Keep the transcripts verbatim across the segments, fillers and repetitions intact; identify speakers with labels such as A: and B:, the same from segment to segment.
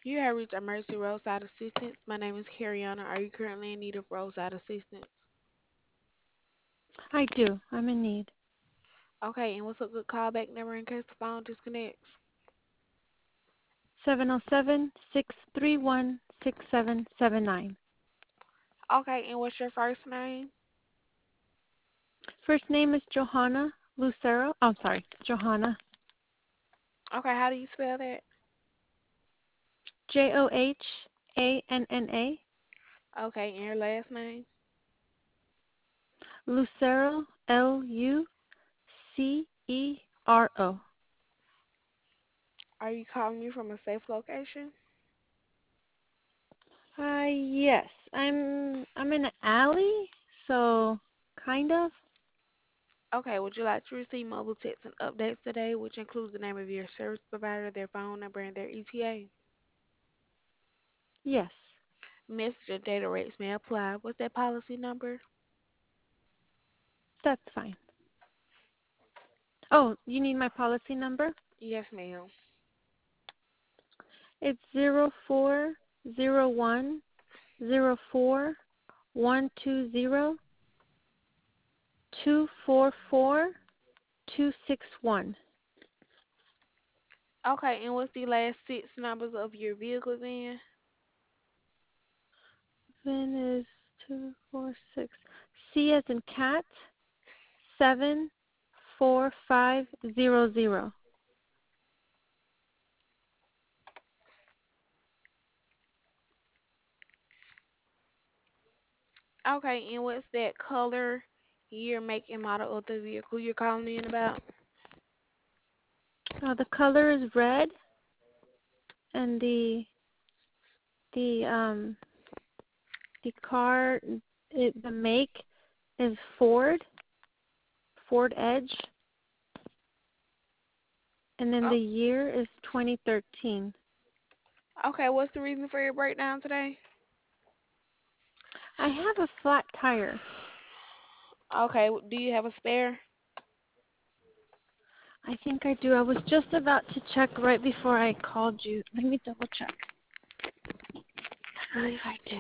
A: You have reached Emergency Roadside Assistance. My name is Cariana. Are you currently in need of roadside assistance?
B: I do. I'm in need.
A: Okay, and what's a good callback number in case the phone disconnects?
B: seven oh seven, six three one, six seven seven nine.
A: Okay, and what's your first name?
B: First name is Johanna Lucero. I'm sorry, Johanna.
A: Okay, how do you spell that?
B: J O H A N N A.
A: Okay, and your last name?
B: Lucero, L U C E R O.
A: Are you calling me from a safe location?
B: Uh, yes. I'm I'm in an alley, so kind of.
A: Okay, would you like to receive mobile texts and updates today, which includes the name of your service provider, their phone number, and their E T A?
B: Yes,
A: Message and data rates may apply. What's that policy number?
B: that's fine. Oh, you need my policy number?
A: Yes, ma'am.
B: It's zero four zero one zero four one two zero two four four two six one.
A: Okay, and what's the last six numbers of your vehicle then?
B: Then is two four six. C as in cat. Seven four five zero zero.
A: Okay, and what's that color, year, make, and model of the vehicle you're calling in about?
B: Uh, the color is red, and the the um the car it, the make is Ford Ford Edge, and then
A: Oh,
B: the year is twenty thirteen.
A: okay, what's the reason for your breakdown today?
B: I have a flat tire.
A: Okay, do you have a spare?
B: I think I do. I was just about to check right before I called you. Let me double check. I believe I do.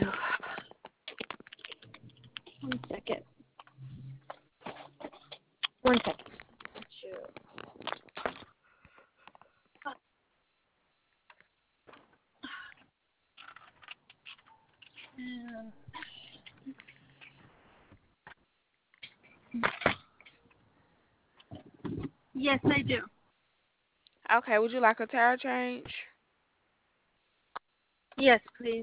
B: One second. One second. Um, yes, I do.
A: Okay, would you like a tire change?
B: Yes, please.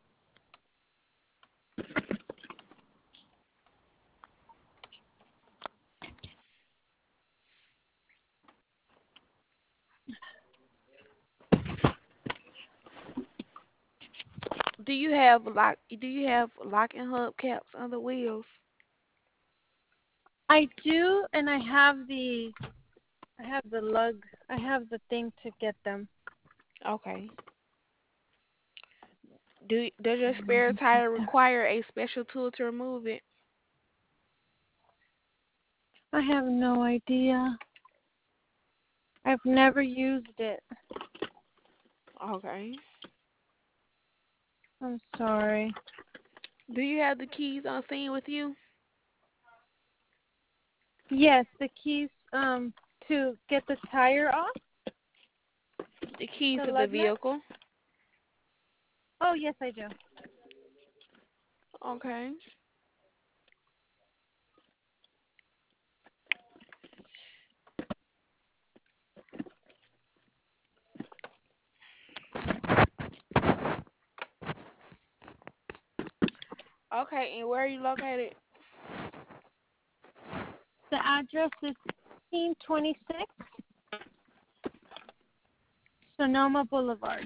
A: Do you have lock? Do you have locking hub caps on the wheels?
B: I do, and I have the I have the lug. I have the thing to get them.
A: Okay. Do does your spare tire require a special tool to remove it?
B: I have no idea. I've never used it.
A: Okay.
B: I'm sorry.
A: Do you have the keys on scene with you?
B: Yes, the keys um to get the tire off,
A: The keys
B: the
A: to the
B: lug nut.
A: vehicle?
B: Oh, yes, I do.
A: Okay. Okay, and where are you located?
B: The address is fifteen twenty-six Sonoma Boulevard.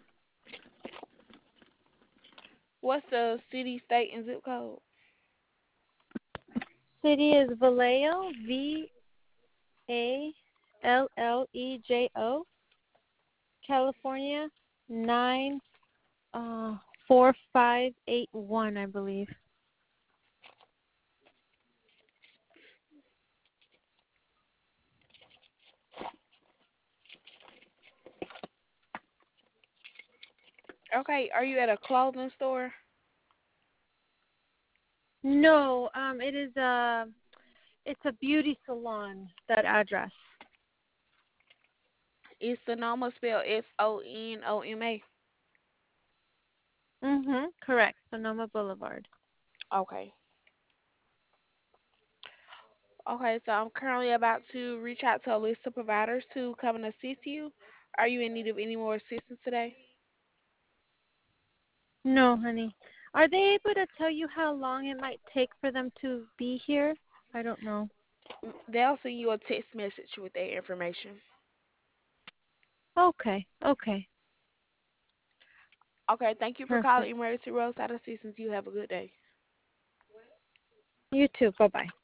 A: What's the city, state, and zip code?
B: City is Vallejo, V A L L E J O, California, nine uh four five eight one, I believe.
A: Okay, are you at a clothing store?
B: No, um, it is a it's a beauty salon. That address.
A: Is Sonoma spelled S O N O M A?
B: Mhm. Correct. Sonoma Boulevard.
A: Okay. Okay, so I'm currently about to reach out to a list of providers to come and assist you. Are you in need of any more assistance today?
B: No, honey. Are they able to tell you how long it might take for them to be here? I don't know.
A: Mm, They'll send you a text message with their information.
B: Okay. Okay.
A: Okay, thank you for calling
B: Perfect.
A: Emergency Roadside Assistance. You have a good day.
B: You too. Bye bye.